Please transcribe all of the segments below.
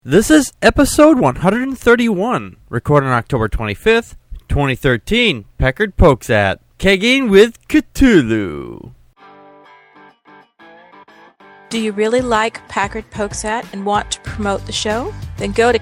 This is episode 131, recorded on October 25th, 2013. Packard Pokes at Kegging with Cthulhu. Do you really like Packard Pokes At and want to promote the show? Then go to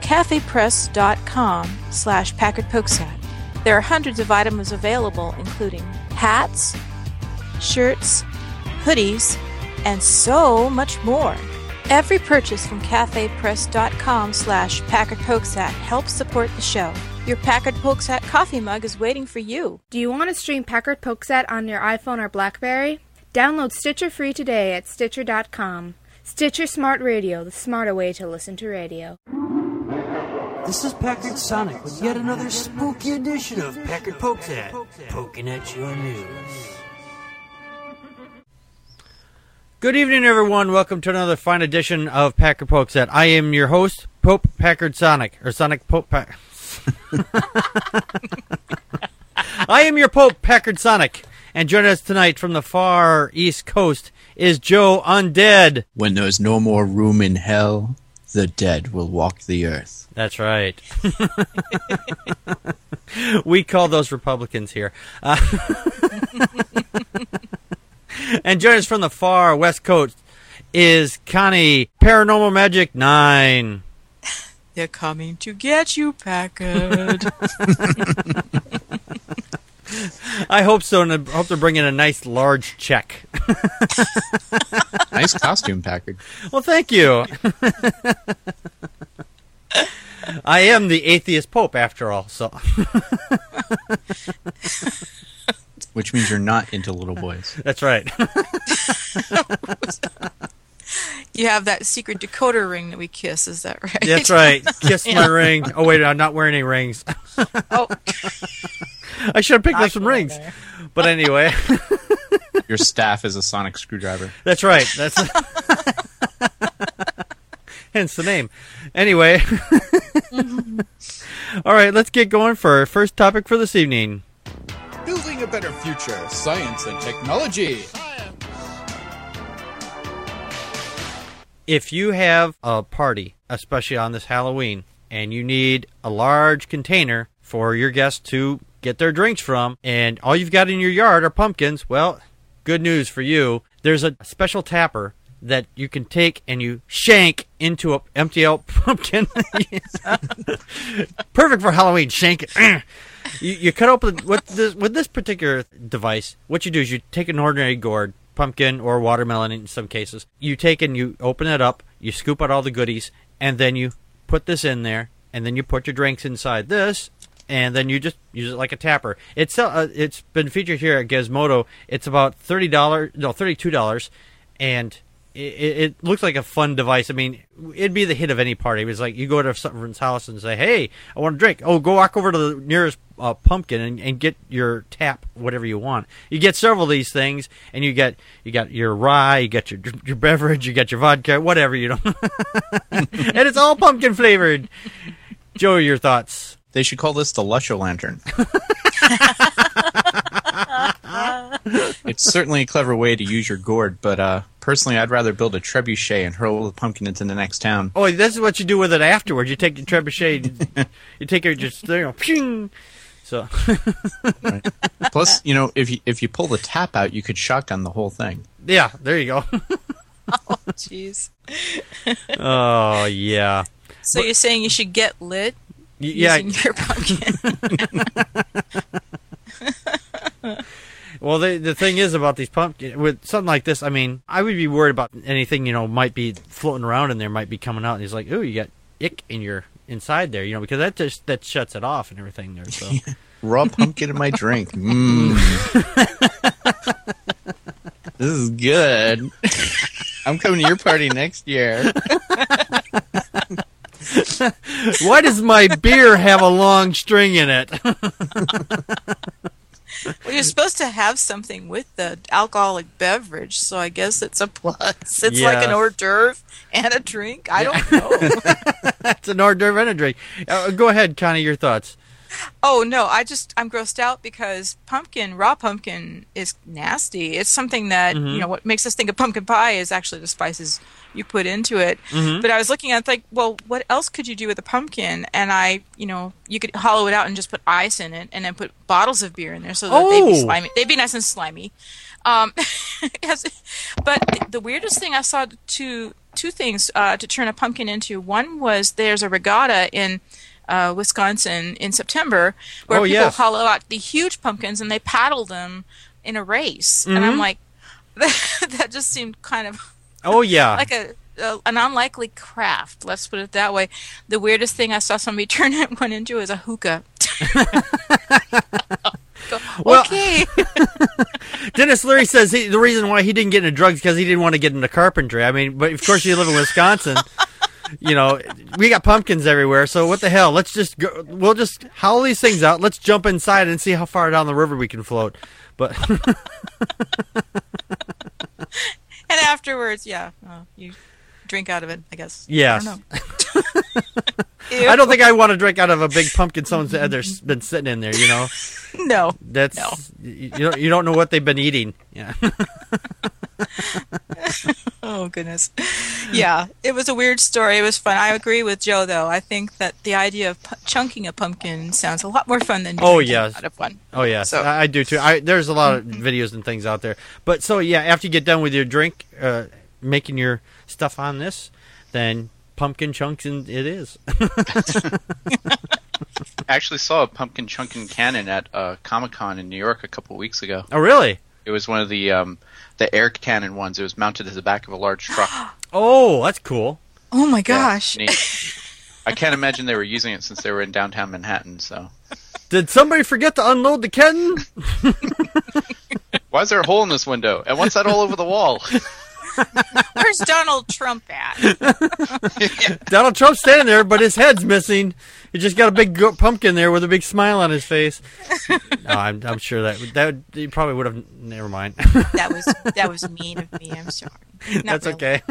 cafepress.com/PackardPokesAt. There are hundreds of items available, including hats, shirts, hoodies, and so much more. Every purchase from cafepress.com/PackardPokesAt helps support the show. Your Packard Pokes At coffee mug is waiting for you. Do you want to stream Packard Pokes At on your iPhone or BlackBerry? Download Stitcher free today at Stitcher.com. Stitcher Smart Radio, the smarter way to listen to radio. This is Packard Sonic with yet another spooky edition of Packard Pokes At, poking at your news. Good evening, everyone. Welcome to another fine edition of Packard Pokes At. I am your host, Pope Packard Sonic, or Sonic Pope Pack. I am your Pope Packard Sonic, and joining us tonight from the far East Coast is Joe Undead. When there's no more room in hell, the dead will walk the earth. That's right. We call those Republicans here. And joining us from the far West Coast is Connie, Paranormal Magic 9. They're coming to get you, Packard. I hope so, and I hope they're bringing a nice large check. Nice costume, Packard. Well, thank you. I am the atheist pope, after all, so... Which means you're not into little boys. That's right. You have that secret decoder ring that we kiss, is that right? That's right. Kiss my ring. Oh, wait, I'm not wearing any rings. Oh. I should have picked up some rings. But anyway. Your staff is a sonic screwdriver. That's right. That's hence the name. Anyway. All right, let's get going for our first topic for this evening. Building a better future, science and technology. If you have a party, especially on this Halloween, and you need a large container for your guests to get their drinks from, and all you've got in your yard are pumpkins, well, good news for you. There's a special tapper that you can take and you shank into an empty out pumpkin. Perfect for Halloween. Shank it. You cut open with this particular device. What you do is you take an ordinary gourd, pumpkin or watermelon in some cases. You take and you open it up. You scoop out all the goodies, and then you put this in there, and then you put your drinks inside this, and then you just use it like a tapper. It's been featured here at Gizmodo. It's about $32, and it looks like a fun device. I mean, it'd be the hit of any party. It was like you go to someone's house and say, "Hey, I want a drink." Oh, go walk over to the nearest pumpkin and get your tap, whatever you want. You get several of these things, and you got your rye, you got your beverage, you got your vodka, whatever, you know. And it's all pumpkin flavored. Joe, your thoughts? They should call this the Lusho Lantern. It's certainly a clever way to use your gourd, but personally I'd rather build a trebuchet and hurl the pumpkin into the next town. Oh, this is what you do with it afterwards. You take the trebuchet, you take it just, ping. So. Right. Plus, if you pull the tap out, you could shotgun the whole thing. Yeah, there you go. Oh, jeez. Oh, yeah. So you're saying you should get lit using your pumpkin? Well, the thing is about these pumpkins, with something like this, I mean, I would be worried about anything, might be floating around in there, might be coming out, and he's like, ooh, you got ick in your inside there, because that shuts it off and everything there, so. Raw pumpkin in my drink. This is good. I'm coming to your party next year. Why does my beer have a long string in it? Well, you're supposed to have something with the alcoholic beverage, so I guess it's a plus. It's like an hors d'oeuvre and a drink. I don't know. It's an hors d'oeuvre and a drink. Go ahead, Connie, your thoughts. Oh no, I'm grossed out because raw pumpkin is nasty. It's something that, what makes us think of pumpkin pie is actually the spices you put into it. Mm-hmm. But I was looking at it like, well, what else could you do with a pumpkin? And you could hollow it out and just put ice in it and then put bottles of beer in there so that they'd be slimy. They'd be nice and slimy. But the weirdest thing I saw, two things to turn a pumpkin into. One was there's a regatta in Wisconsin in September where people hollow out the huge pumpkins and they paddle them in a race. Mm-hmm. And I'm like, that just seemed kind of like an unlikely craft. Let's put it that way. The weirdest thing I saw somebody turn one into is a hookah. Well, okay. Dennis Leary says the reason why he didn't get into drugs because he didn't want to get into carpentry. I mean, but of course you live in Wisconsin. We got pumpkins everywhere, so what the hell? Let's just go. We'll just howl these things out. Let's jump inside and see how far down the river we can float. But and afterwards, you drink out of it, I guess. Yes. I don't know. I don't think I want to drink out of a big pumpkin someone's been sitting in there, No. That's no. You don't know what they've been eating. Yeah. Oh, goodness. Yeah, it was a weird story. It was fun. I agree with Joe, though. I think that the idea of chunking a pumpkin sounds a lot more fun than drinking out of one. Oh, yes. So. I do, too. There's a lot of videos and things out there. But, so, yeah, after you get done with your drink, making your stuff on this, then pumpkin chunks it is. I actually saw a pumpkin chunking cannon at Comic-Con in New York a couple weeks ago. Oh, really? It was one of the air cannon ones. It was mounted to the back of a large truck. Oh, that's cool. Oh, my gosh. Yeah, I can't imagine they were using it since they were in downtown Manhattan. So, did somebody forget to unload the cannon? Why is there a hole in this window? And what's that all over the wall? Where's Donald Trump at? Donald Trump's standing there, but his head's missing. He just got a big pumpkin there with a big smile on his face. No, I'm sure that you probably would have. Never mind. That was mean of me. I'm sorry. That's really. Okay.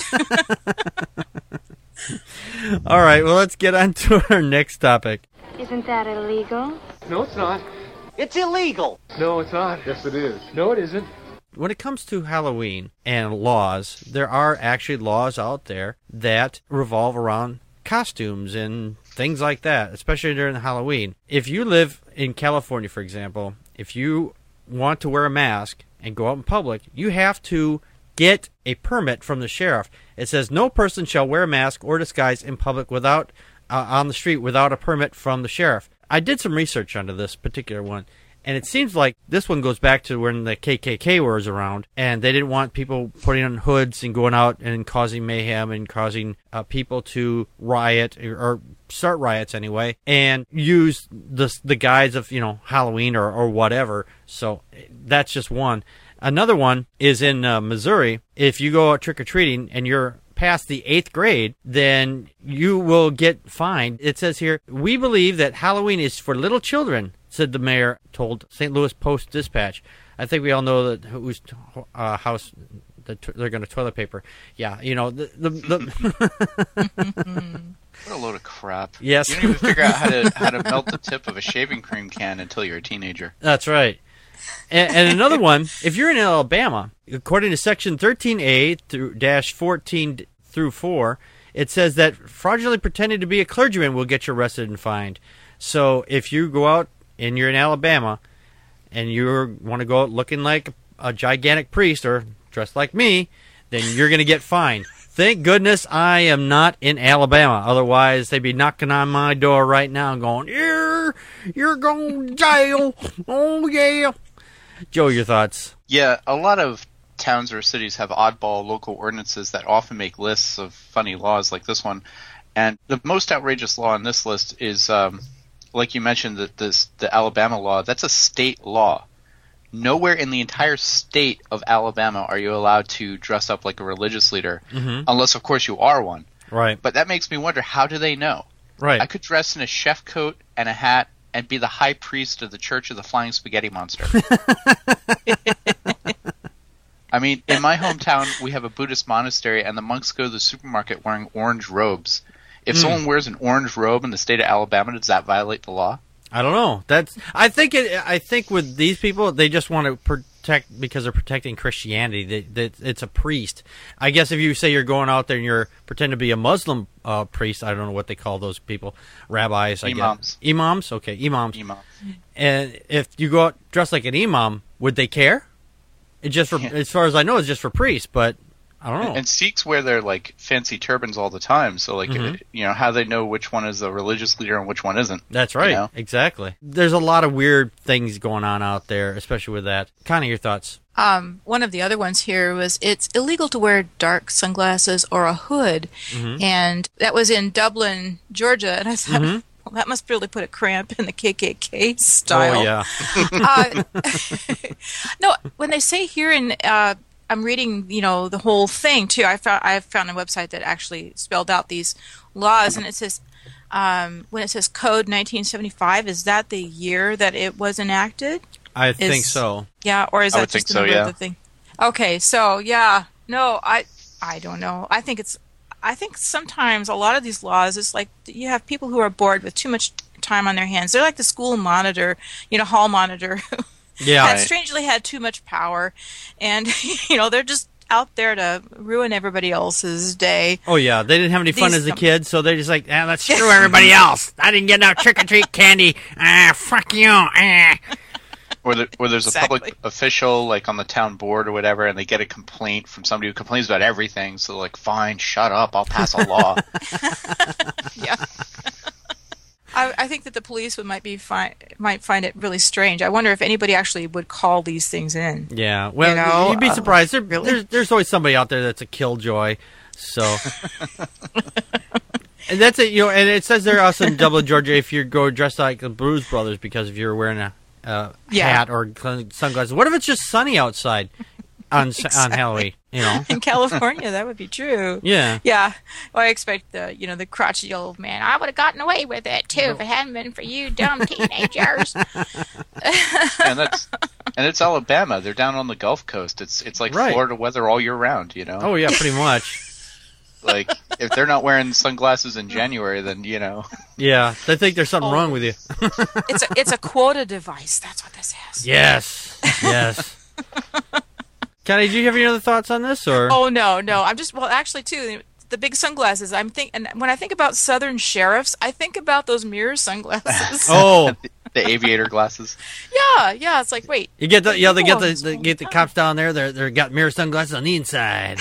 All right. Well, let's get on to our next topic. Isn't that illegal? No, it's not. It's illegal. No, it's not. Yes, it is. No, it isn't. When it comes to Halloween and laws, there are actually laws out there that revolve around costumes and things like that, especially during Halloween. If you live in California, for example, if you want to wear a mask and go out in public, you have to get a permit from the sheriff. It says no person shall wear a mask or disguise in public without on the street without a permit from the sheriff. I did some research onto this particular one. And it seems like this one goes back to when the KKK was around, and they didn't want people putting on hoods and going out and causing mayhem and causing people to riot or start riots anyway, and use the guise of Halloween or whatever. So that's just one. Another one is in Missouri. If you go out trick or treating and you're past the 8th grade, then you will get fined. It says here, we believe that Halloween is for little children, said the mayor, told St. Louis Post-Dispatch. I think we all know that whose house they're going to toilet paper. Yeah, the What a load of crap. Yes. You don't even figure out how to melt the tip of a shaving cream can until you're a teenager. That's right. And another one, if you're in Alabama, according to Section 13A-14 through 4, it says that fraudulently pretending to be a clergyman will get you arrested and fined. So if you go out and you're in Alabama and you want to go out looking like a gigantic priest or dressed like me, then you're going to get fined. Thank goodness I am not in Alabama. Otherwise, they'd be knocking on my door right now and going, you're going to jail. Oh, yeah. Joe, your thoughts? Yeah, a lot of towns or cities have oddball local ordinances that often make lists of funny laws like this one. And the most outrageous law on this list is, like you mentioned, the Alabama law. That's a state law. Nowhere in the entire state of Alabama are you allowed to dress up like a religious leader, unless, of course, you are one. Right. But that makes me wonder, how do they know? Right. I could dress in a chef coat and a hat and be the high priest of the Church of the Flying Spaghetti Monster. I mean, in my hometown, we have a Buddhist monastery, and the monks go to the supermarket wearing orange robes. If someone wears an orange robe in the state of Alabama, does that violate the law? I don't know. I think with these people, they just want to protect because they're protecting Christianity. It's a priest. I guess if you say you're going out there and you're pretending to be a Muslim priest, I don't know what they call those people, rabbis. Imams. Imams. Okay, imams. Imam. And if you go out dressed like an imam, would they care? It's just for, as far as I know, it's just for priests, but I don't know. And Sikhs wear their like fancy turbans all the time, so like how they know which one is the religious leader and which one isn't. That's right, you know? Exactly. There's a lot of weird things going on out there, especially with that. Kind of your thoughts? One of the other ones here was it's illegal to wear dark sunglasses or a hood, and that was in Dublin, Georgia, and I thought, well, that must really put a cramp in the KKK style. Oh yeah. No, when they say here in I'm reading, the whole thing too. I found a website that actually spelled out these laws, and it says when it says Code 1975, is that the year that it was enacted? I think so. Yeah, or is that just the number of the thing? Okay, so yeah, no, I don't know. I think sometimes a lot of these laws, it's like you have people who are bored with too much time on their hands. They're like the school monitor, hall monitor. Yeah, that strangely had too much power, and they're just out there to ruin everybody else's day. Oh yeah, they didn't have any fun as a kid, so they're just like, let's screw everybody else. I didn't get no trick-or-treat candy. Fuck you. Or there's a public official, like on the town board or whatever, and they get a complaint from somebody who complains about everything, so like, fine, shut up, I'll pass a law. Yeah. I think that the police might find it really strange. I wonder if anybody actually would call these things in. Yeah, well, you'd be surprised. There's always somebody out there that's a killjoy. So, and that's it. And it says there also in Dublin, Georgia, if you go dressed like the Blues Brothers because if you're wearing a hat or sunglasses. What if it's just sunny outside on Halloween? In California, that would be true. Yeah. Yeah. Well, I expect the crotchety old man. I would have gotten away with it too if it hadn't been for you dumb teenagers. And it's Alabama. They're down on the Gulf Coast. It's like Florida weather all year round. Oh yeah, pretty much. Like if they're not wearing sunglasses in January, then Yeah, they think there's something wrong with you. It's a quota device. That's what this is. Yes. Connie, do you have any other thoughts on this, or? Oh no, I'm just actually too. The big sunglasses. And when I think about Southern sheriffs, I think about those mirror sunglasses. Oh, the aviator glasses. Yeah. It's like wait. You get they get the cops down there. They got mirror sunglasses on the inside.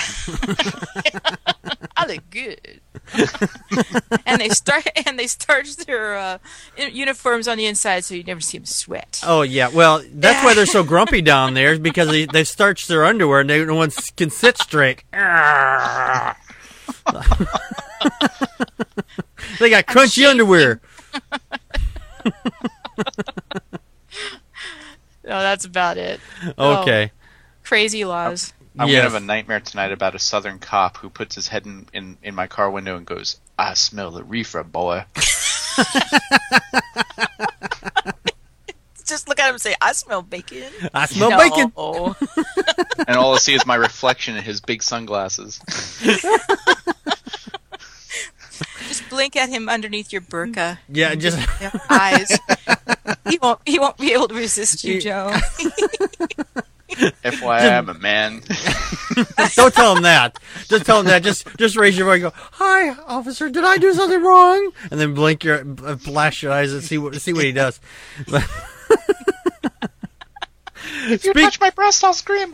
I look good. and they starch their uniforms on the inside, so you never see them sweat. Oh yeah, well that's why they're so grumpy down there, because they starch their underwear and no one can sit straight. They got crunchy underwear. No, that's about it. Okay. Crazy laws. I'm going to have a nightmare tonight about a Southern cop who puts his head in my car window and goes, "I smell the reefer, boy." Just look at him and say, "I smell bacon." I smell bacon. And all I see is my reflection in his big sunglasses. Just blink at him underneath your burqa. Yeah, just eyes. He won't be able to resist you, Joe. FYI, I'm a man. Don't tell him that. Just tell him that. Just raise your voice and go, "Hi, officer, did I do something wrong?" And then flash your eyes and see what he does. If you touch my breast, I'll scream.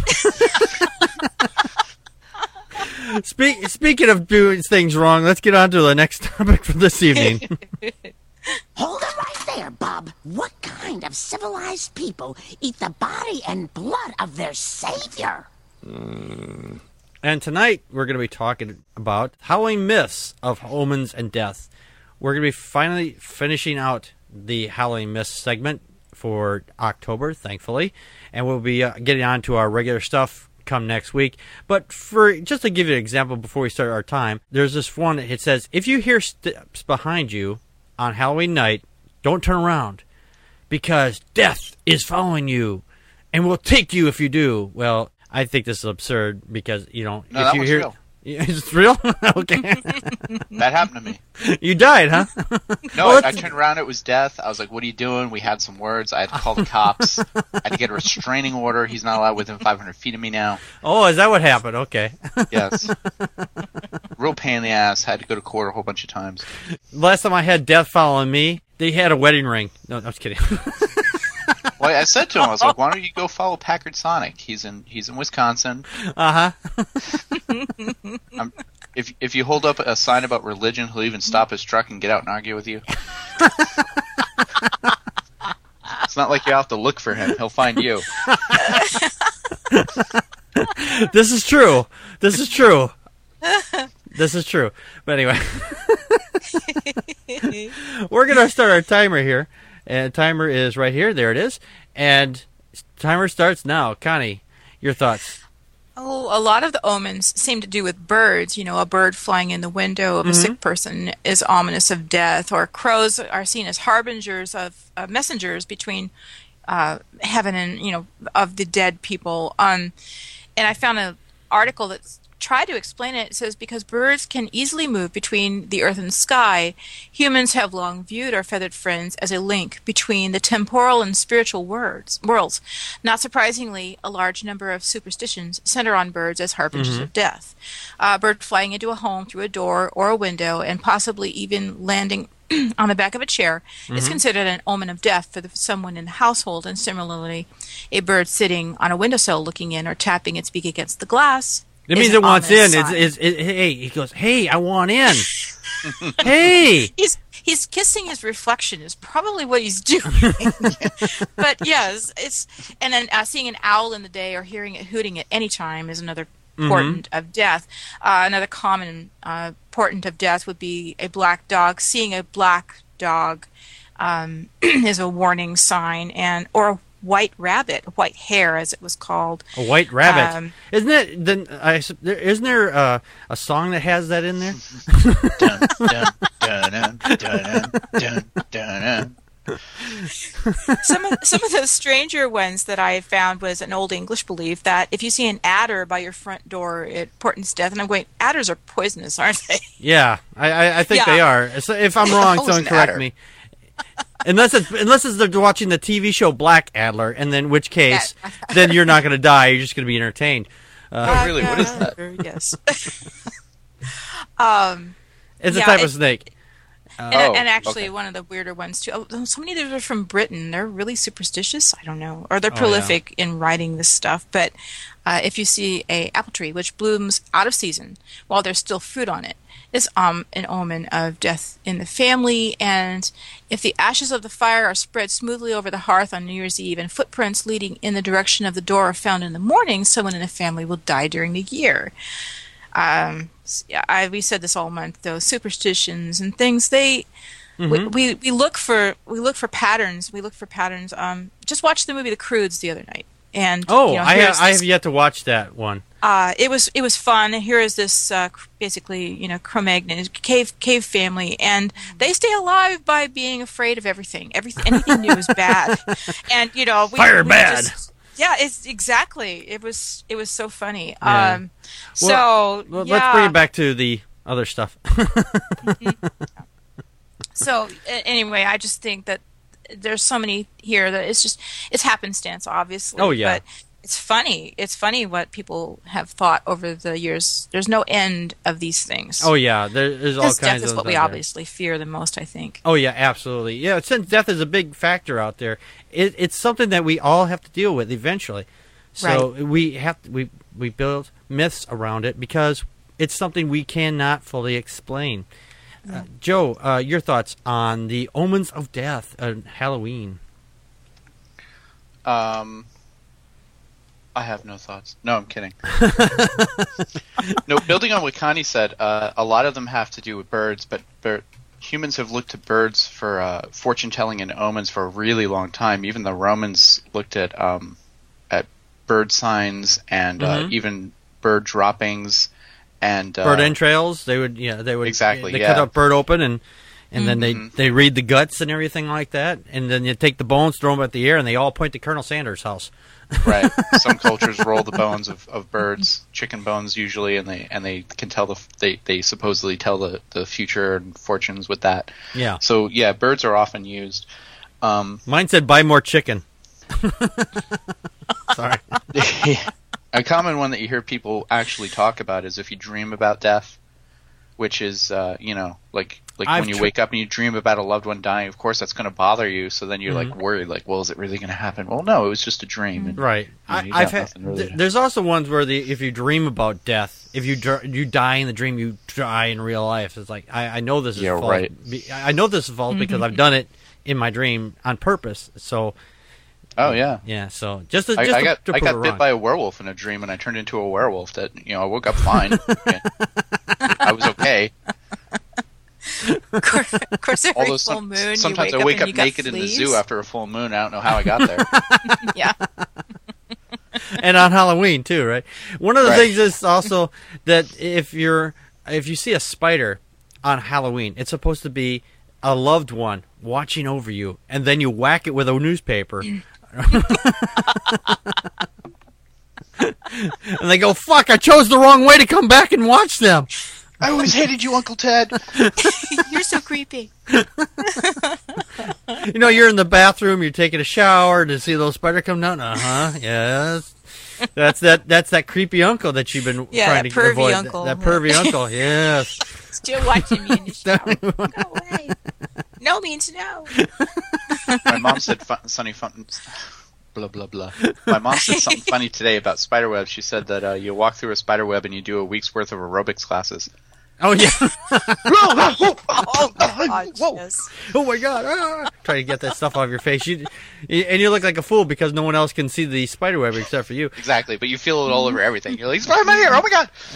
Speaking of doing things wrong, let's get on to the next topic for this evening. Hold it right there, Bob. What kind of civilized people eat the body and blood of their savior? And tonight, we're going to be talking about Halloween myths of omens and death. We're going to be finally finishing out the Halloween myths segment for October, thankfully. And we'll be getting on to our regular stuff come next week. But just to give you an example before we start our time, there's this one. It says, if you hear steps behind you on Halloween night, don't turn around, because death is following you and will take you if you do. Well, I think this is absurd, because if you hear It's real? Okay. That happened to me. You died, huh? No, I turned around. It was Death. I was like, "What are you doing?" We had some words. I had to call the cops. I had to get a restraining order. He's not allowed within 500 feet of me now. Oh, is that what happened? Okay. Yes. Real pain in the ass. Had to go to court a whole bunch of times. Last time I had Death following me, they had a wedding ring. No, I was kidding. Well, I said to him, I was like, "Why don't you go follow Packard Sonic? He's in Wisconsin." Uh-huh. If you hold up a sign about religion, he'll even stop his truck and get out and argue with you. It's not like you have to look for him. He'll find you. This is true. This is true. This is true. But anyway. We're going to start our timer here. And timer is right here. There it is. And timer starts now. Connie, your thoughts? Oh, a lot of the omens seem to do with birds. You know, a bird flying in the window of a sick person is ominous of death, or crows are seen as harbingers of messengers between heaven and, you know, of the dead people. And I found an article that's tried to explain it. It says, because birds can easily move between the earth and sky, humans have long viewed our feathered friends as a link between the temporal and spiritual worlds. Not surprisingly, a large number of superstitions center on birds as harbingers of death. A bird flying into a home through a door or a window and possibly even landing on the back of a chair is considered an omen of death for someone in the household, and similarly, a bird sitting on a windowsill looking in or tapping its beak against the glass. It means it wants in. Hey, he goes, "Hey, I want in." Hey, he's kissing his reflection is probably what he's doing. But yes, and then seeing an owl in the day or hearing it hooting at any time is another portent of death. Another common portent of death would be a black dog. Seeing a black dog is a warning sign, or a white rabbit, white hare as it was called. A white rabbit. Isn't there a song that has that in there? Some of the stranger ones that I found was an old English belief that if you see an adder by your front door, it portends death. And I'm going, adders are poisonous, aren't they? Yeah, I think they are. So if I'm wrong, someone correct me. Unless they're watching the TV show Blackadder, and then in which case, then you're not going to die. You're just going to be entertained. Oh, really? What is that? Yes. It's a type of snake. And actually, one of the weirder ones too. Oh, so many of those are from Britain. They're really superstitious. I don't know, or they're prolific in writing this stuff. But if you see a apple tree which blooms out of season while there's still fruit on it, is an omen of death in the family. And if the ashes of the fire are spread smoothly over the hearth on New Year's Eve and footprints leading in the direction of the door are found in the morning, someone in the family will die during the year. We said this all month, though. Superstitions and things, we look for patterns. We look for patterns. Just watched the movie The Croods the other night. And I have yet to watch that one. It was fun. Here is this basically, Cro-Magnon, cave family, and they stay alive by being afraid of everything. Anything new is bad, and fire bad. It's exactly. It was so funny. Yeah. Let's bring it back to the other stuff. So anyway, I just think that there's so many here that it's happenstance, obviously. Oh yeah. But it's funny. It's funny what people have thought over the years. There's no end of these things. Oh yeah, there's all kinds of. Death is what we obviously fear the most, I think. Oh yeah, absolutely. Yeah, since death is a big factor out there, it's something that we all have to deal with eventually. So we build myths around it because it's something we cannot fully explain. Joe, your thoughts on the omens of death on Halloween? I have no thoughts. No, I'm kidding. No, building on what Connie said, a lot of them have to do with birds, but humans have looked to birds for fortune-telling and omens for a really long time. Even the Romans looked at bird signs and even bird droppings. And bird entrails, they would exactly. They cut a bird open and And then they read the guts and everything like that. And then you take the bones, throw them at the air, and they all point to Colonel Sanders' house. Right. Some cultures roll the bones of birds, chicken bones usually, and they can tell they supposedly tell the future and fortunes with that. Yeah. So yeah, birds are often used. Mine said buy more chicken. Sorry. A common one that you hear people actually talk about is if you dream about death, which is like when you wake up and you dream about a loved one dying, of course that's going to bother you. So then you're like worried, like, well, is it really going to happen? Well, no, it was just a dream. And, right. I've had. There's also ones where if you dream about death, if you die in the dream, you die in real life. It's like I know this is false. Right. I know this is false because I've done it in my dream on purpose. So. Oh yeah. Yeah. So I got bit by a werewolf in a dream, and I turned into a werewolf. That I woke up fine. I was okay. Of course, every full moon. Sometimes I wake up naked in the zoo after a full moon. I don't know how I got there. Yeah. And on Halloween too, right? One of the things is also that if you see a spider on Halloween, it's supposed to be a loved one watching over you, and then you whack it with a newspaper. And they go, fuck, I chose the wrong way to come back and watch them. I always hated you, Uncle Ted. You're so creepy. You're in the bathroom, you're taking a shower to see those spider come down. Yes. That's that creepy uncle that you've been trying to avoid. Uncle. That pervy uncle, yes. Still watching me in the shower. Go away. No means no. My mom said sunny fun. Blah blah blah. My mom said something funny today about spiderweb. She said that you walk through a spiderweb and you do a week's worth of aerobics classes. Oh yeah. Oh God! Yes. Oh my God! Try to get that stuff off your face. And you look like a fool because no one else can see the spiderweb except for you. Exactly, but you feel it all over everything. You're like, "Spider-Man here! Oh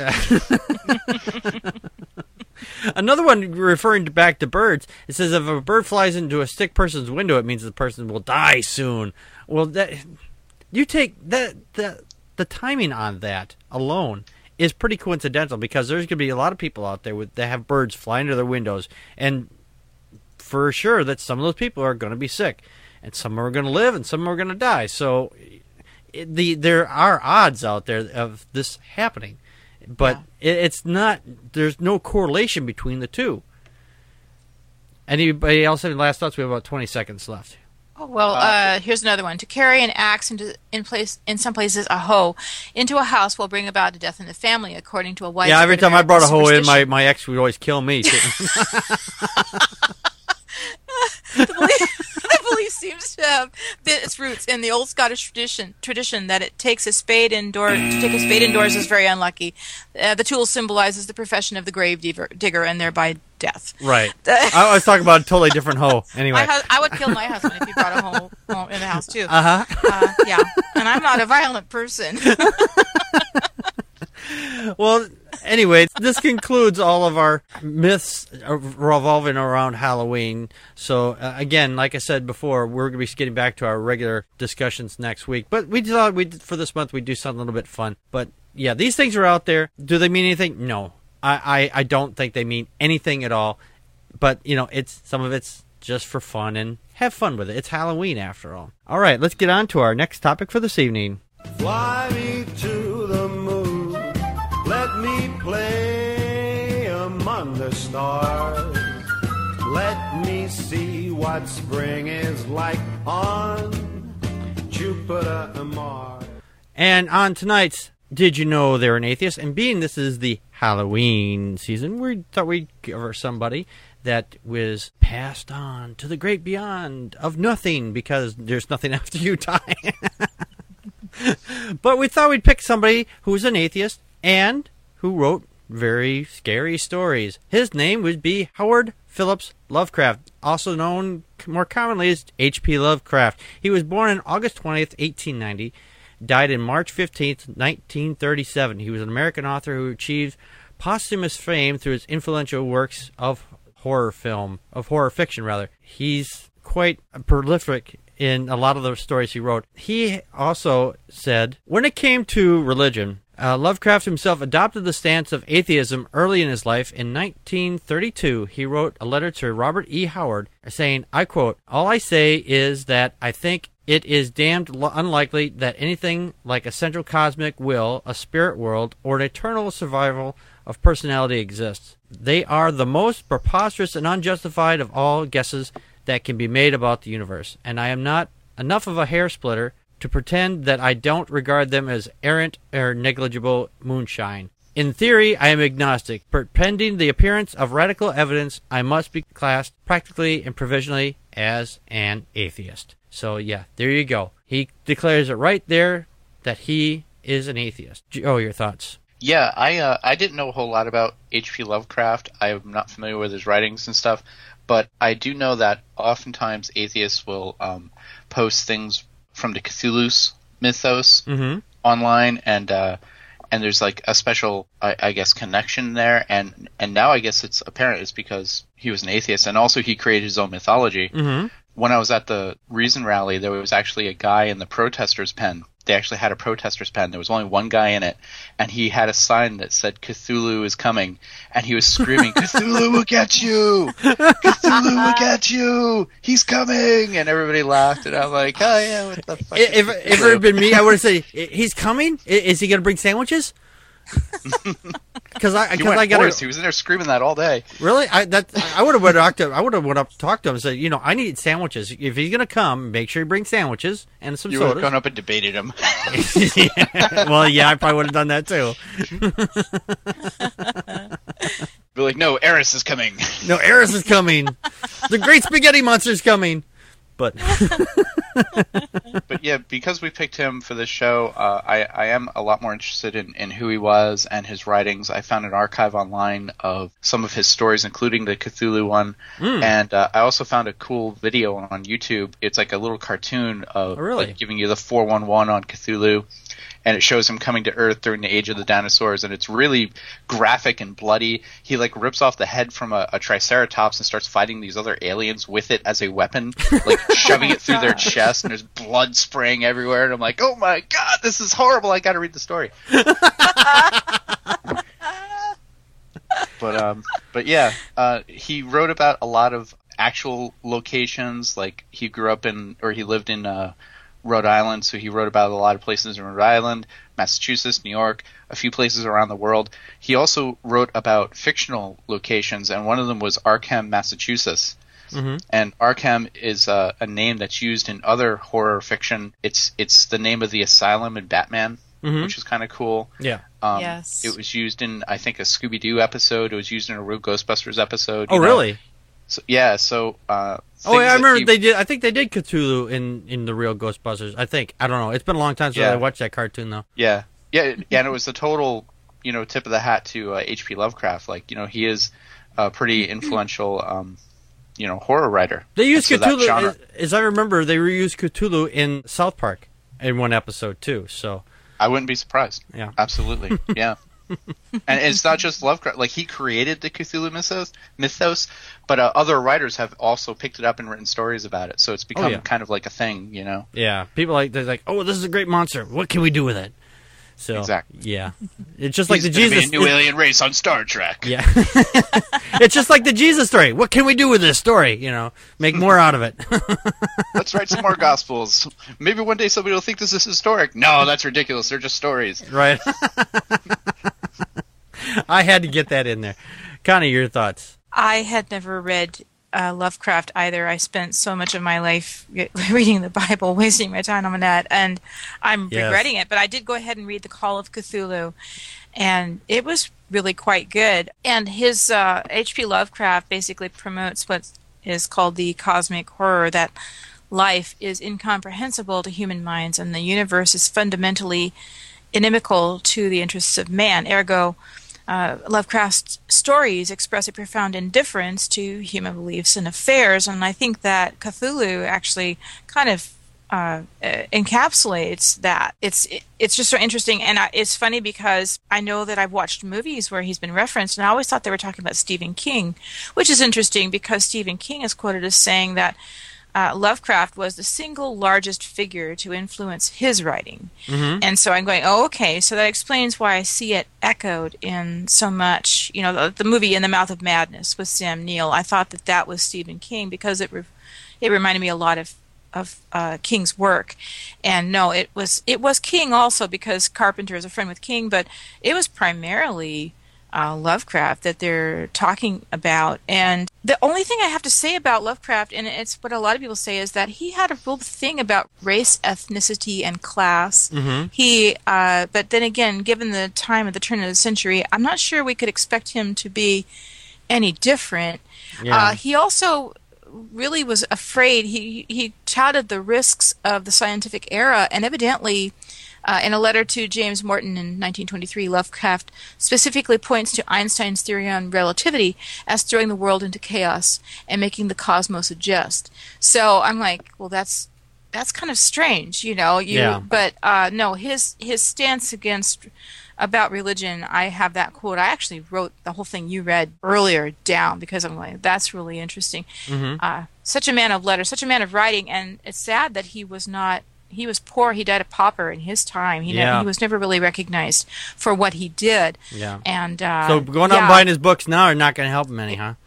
my God!" Another one referring back to birds. It says if a bird flies into a sick person's window, it means the person will die soon. Well, you take the timing on that alone is pretty coincidental because there's going to be a lot of people out there that have birds flying into their windows, and for sure that some of those people are going to be sick, and some are going to live, and some are going to die. So there are odds out there of this happening, but it's not. There's no correlation between the two. Anybody else have any last thoughts? We have about 20 seconds left. Oh, well, here's another one. To carry an axe in some places a hoe into a house will bring about a death in the family, according to a widespread every time American I brought a hoe in, my ex would always kill me. The belief seems to have its roots in the old Scottish tradition that it takes a spade indoors. To take a spade indoors is very unlucky. The tool symbolizes the profession of the grave digger and thereby death. Right. I was talking about a totally different hoe. Anyway, I would kill my husband if he brought a hoe in the house too. Yeah, and I'm not a violent person. Well, anyway, this concludes all of our myths revolving around Halloween. So, again, like I said before, we're going to be getting back to our regular discussions next week. But we thought for this month we'd do something a little bit fun. But, yeah, these things are out there. Do they mean anything? No. I don't think they mean anything at all. But, some of it's just for fun, and have fun with it. It's Halloween, after all. All right, let's get on to our next topic for this evening. Fly me to the moon. Let me play among the stars. Let me see what spring is like on Jupiter and Mars. And on tonight's Did You Know They're an Atheist? And being this is the Halloween season, we thought we'd cover somebody that was passed on to the great beyond of nothing, because there's nothing after you die. But we thought we'd pick somebody who was an atheist and who wrote very scary stories. His name would be Howard Phillips Lovecraft, also known more commonly as H.P. Lovecraft. He was born on August 20th, 1890, died in March 15th, 1937. He was an American author who achieved posthumous fame through his influential works of horror fiction. He's quite prolific in a lot of the stories he wrote. He also said, when it came to religion, Lovecraft himself adopted the stance of atheism early in his life. In 1932, he wrote a letter to Robert E. Howard saying, I quote, "All I say is that I think it is damned unlikely that anything like a central cosmic will, a spirit world, or an eternal survival of personality exists. They are the most preposterous and unjustified of all guesses that can be made about the universe, and I am not enough of a hair splitter to pretend that I don't regard them as errant or negligible moonshine. In theory, I am agnostic, but pending the appearance of radical evidence, I must be classed practically and provisionally as an atheist." So, yeah, there you go. He declares it right there that he is an atheist. Oh, your thoughts? Yeah, I didn't know a whole lot about H.P. Lovecraft. I'm not familiar with his writings and stuff, but I do know that oftentimes atheists will post things from the Cthulhu's mythos online, and there's like a special, I guess, connection there, and now I guess it's apparent it's because he was an atheist, and also he created his own mythology. When I was at the Reason Rally, there was actually a guy in the protesters' pen. They actually had a protesters' pen. There was only one guy in it, and he had a sign that said "Cthulhu is coming," and he was screaming, "Cthulhu will get you! Cthulhu will get you! He's coming!" And everybody laughed, and I'm like, "Oh yeah, what the fuck?" If it had been me, I would have said, "He's coming? Is he going to bring sandwiches?" Because I got. He was in there screaming that all day. Really? I would have went up to talk to him and said, I need sandwiches. If he's gonna come, make sure he brings sandwiches and some sodas. You would have gone up and debated him. Well, yeah, I probably would have done that too. Be like, "No, Eris is coming. No, Eris is coming. The great spaghetti monster's coming." But yeah, because we picked him for this show, I am a lot more interested in who he was and his writings. I found an archive online of some of his stories, including the Cthulhu one, and I also found a cool video on YouTube. It's like a little cartoon of like, giving you the 411 on Cthulhu, and it shows him coming to Earth during the age of the dinosaurs, and it's really graphic and bloody. He like rips off the head from a triceratops and starts fighting these other aliens with it as a weapon, like shoving it through their chest, and there's blood spraying everywhere, and I'm like, "Oh my god, this is horrible, I gotta read the story." But yeah, he wrote about a lot of actual locations, like he lived in Rhode Island, so he wrote about a lot of places in Rhode Island, Massachusetts, New York, a few places around the world. He also wrote about fictional locations, and one of them was Arkham, Massachusetts. And Arkham is a name that's used in other horror fiction. It's the name of the asylum in Batman, which is kind of cool. Yeah. Yes. It was used in, I think, a Scooby-Doo episode. It was used in a real Ghostbusters episode. Oh, really? So, yeah, so... I remember they did. I think they did Cthulhu in the real Ghostbusters. I think. I don't know. It's been a long time since I watched that cartoon, though. Yeah, and it was the total, tip of the hat to H.P. Lovecraft. Like, he is a pretty influential, horror writer. They used Cthulhu, as I remember, they reused Cthulhu in South Park in one episode too. So I wouldn't be surprised. Yeah, absolutely. Yeah. And it's not just Lovecraft. Like, he created the Cthulhu mythos, but other writers have also picked it up and written stories about it. So it's become kind of like a thing, Yeah, people they're like, "Oh, this is a great monster. What can we do with it?" So exactly. Yeah, it's just like the Jesus. Be a new alien race on Star Trek. Yeah, it's just like the Jesus story. What can we do with this story? Make more out of it. Let's write some more Gospels. Maybe one day somebody will think this is historic. No, that's ridiculous. They're just stories. Right. I had to get that in there. Connie, your thoughts? I had never read Lovecraft either. I spent so much of my life reading the Bible, wasting my time on that, and I'm regretting it. But I did go ahead and read The Call of Cthulhu, and it was really quite good. And his H.P. Lovecraft basically promotes what is called the cosmic horror, that life is incomprehensible to human minds and the universe is fundamentally inimical to the interests of man. Ergo, Lovecraft's stories express a profound indifference to human beliefs and affairs, and I think that Cthulhu actually kind of encapsulates that. It's just so interesting, and it's funny because I know that I've watched movies where he's been referenced, and I always thought they were talking about Stephen King, which is interesting because Stephen King is quoted as saying that Lovecraft was the single largest figure to influence his writing. Mm-hmm. And so I'm going, oh, okay, so that explains why I see it echoed in so much, the movie In the Mouth of Madness with Sam Neill. I thought that was Stephen King because it reminded me a lot of King's work. And no, it was King also because Carpenter is a friend with King, but it was primarily Lovecraft that they're talking about. And the only thing I have to say about Lovecraft, and it's what a lot of people say, is that he had a real thing about race, ethnicity, and class. Mm-hmm. But then again, given the time at the turn of the century, I'm not sure we could expect him to be any different. Yeah. He also really was afraid. He touted the risks of the scientific era, and evidently, in a letter to James Morton in 1923, Lovecraft specifically points to Einstein's theory on relativity as throwing the world into chaos and making the cosmos adjust. So I'm like, well, that's kind of strange, Yeah. But no, his stance about religion, I have that quote. I actually wrote the whole thing you read earlier down because I'm like, that's really interesting. Mm-hmm. Such a man of letters, such a man of writing, and it's sad that he was poor. He died a pauper in his time. He was never really recognized for what he did. Yeah. And so going out and buying his books now are not going to help him any, huh?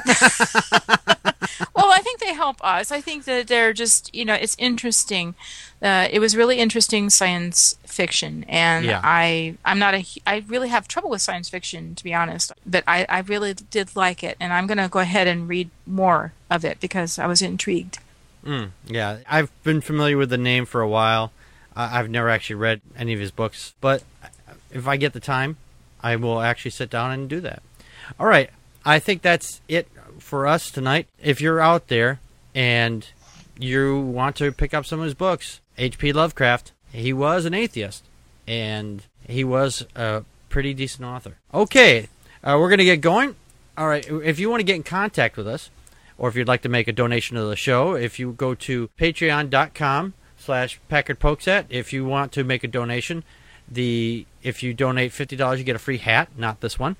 Well, I think they help us. I think that they're just, it's interesting. It was really interesting science fiction, and I really have trouble with science fiction, to be honest. But I really did like it, and I'm going to go ahead and read more of it because I was intrigued. Yeah, I've been familiar with the name for a while. I've never actually read any of his books, but if I get the time, I will actually sit down and do that. All right, I think that's it for us tonight. If you're out there and you want to pick up some of his books, H.P. Lovecraft, he was an atheist, and he was a pretty decent author. Okay, we're going to get going. All right, if you want to get in contact with us, or if you'd like to make a donation to the show, if you go to patreon.com/PackardPokesat, if you want to make a donation, if you donate $50, you get a free hat. Not this one.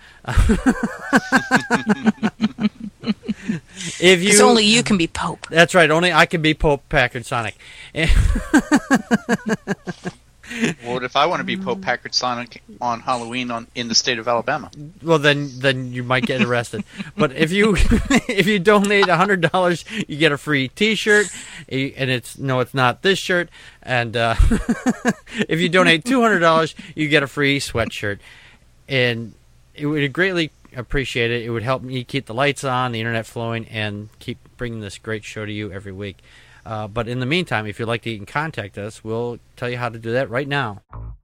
Because only you can be Pope. That's right. Only I can be Pope Packard Sonic. Well, if I want to be Pope Packard Sonic on Halloween in the state of Alabama? Well, then you might get arrested. But if you donate $100, you get a free T-shirt, and it's not this shirt. And if you donate $200, you get a free sweatshirt. And it would greatly appreciate it. It would help me keep the lights on, the internet flowing, and keep bringing this great show to you every week. But in the meantime, if you'd like to contact us, we'll tell you how to do that right now.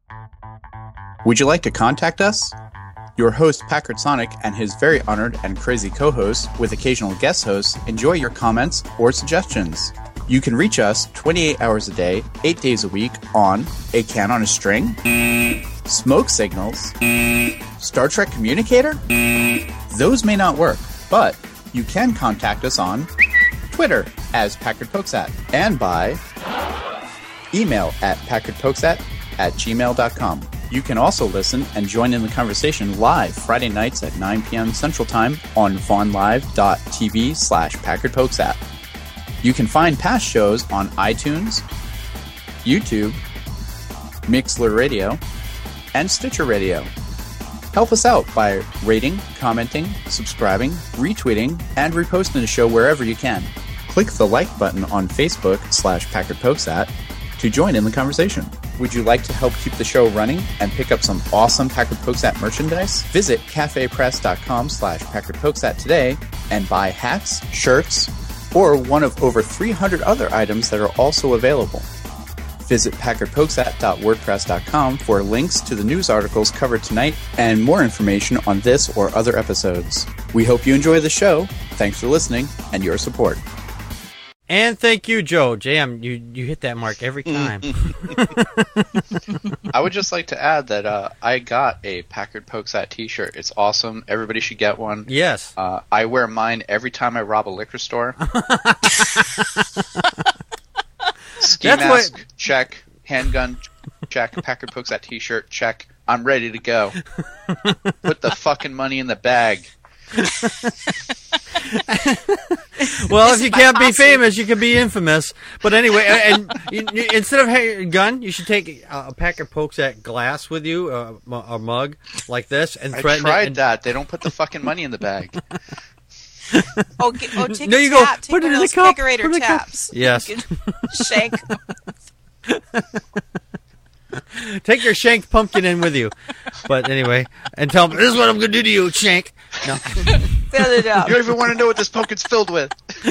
Would you like to contact us? Your host, Packard Sonic, and his very honored and crazy co-hosts, with occasional guest hosts, enjoy your comments or suggestions. You can reach us 28 hours a day, 8 days a week on A Can on a String, Smoke Signals, Star Trek Communicator? Those may not work, but you can contact us on Twitter as PackardPokesat, and by email at PackardPokesat@gmail.com. You can also listen and join in the conversation live Friday nights at 9 p.m. Central Time on vaughnlive.tv/PackardPokesat. You can find past shows on iTunes, YouTube, Mixlr Radio, and Stitcher Radio. Help us out by rating, commenting, subscribing, retweeting, and reposting the show wherever you can. Click the like button on Facebook/PackardPokesat to join in the conversation. Would you like to help keep the show running and pick up some awesome Packard Pokesat merchandise? Visit cafepress.com/PackardPokesat today and buy hats, shirts, or one of over 300 other items that are also available. Visit PackardPokesat.wordpress.com for links to the news articles covered tonight and more information on this or other episodes. We hope you enjoy the show. Thanks for listening and your support. And thank you, Joe. JM, you hit that mark every time. I would just like to add that I got a Packard Pokesat t-shirt. It's awesome. Everybody should get one. Yes. I wear mine every time I rob a liquor store. Ski mask, check. Handgun, check. Packard Pokesat t-shirt, check. I'm ready to go. Put the fucking money in the bag. Well, if you can't be famous, you can be infamous. But anyway, and instead of a gun, you should take a pack of Pokes-at glass with you, a mug like this, and threaten it. I tried that. They don't put the fucking money in the bag. Take no, you go. Tap. Put take it in the cup. Put taps. Yes. Shank. Take your shanked pumpkin in with you. But anyway, and tell them, this is what I'm going to do to you, Shank. No. Fill it up. You don't even want to know what this pumpkin's filled with.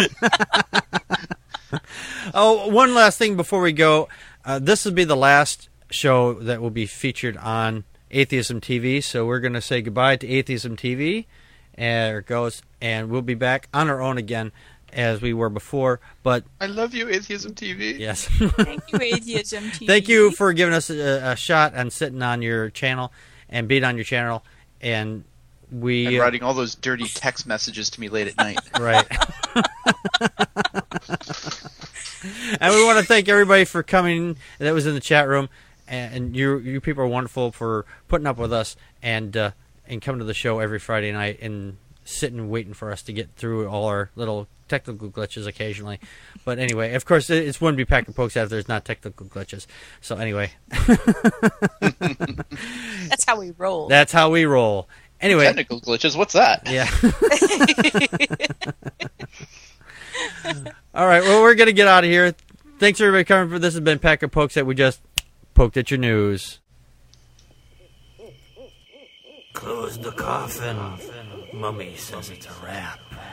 Oh, one last thing before we go. This will be the last show that will be featured on Atheism TV. So we're going to say goodbye to Atheism TV. And there it goes. And we'll be back on our own again as we were before. But I love you, Atheism TV. Yes. Thank you, Atheism TV. Thank you for giving us a shot and sitting on your channel and being on your channel. And writing all those dirty text messages to me late at night. Right. And we want to thank everybody for coming that was in the chat room. And you people are wonderful for putting up with us and coming to the show every Friday night and sitting waiting for us to get through all our little technical glitches occasionally. But anyway, of course, it wouldn't be Pack and Pokes if there's not technical glitches. So anyway. That's how we roll. That's how we roll. Anyway. Technical glitches, what's that? Yeah. All right, well, we're going to get out of here. Thanks, everybody, coming for this. Has been Pack and Pokes that we just poked at your news. Close the coffin. Mummy says it's a wrap.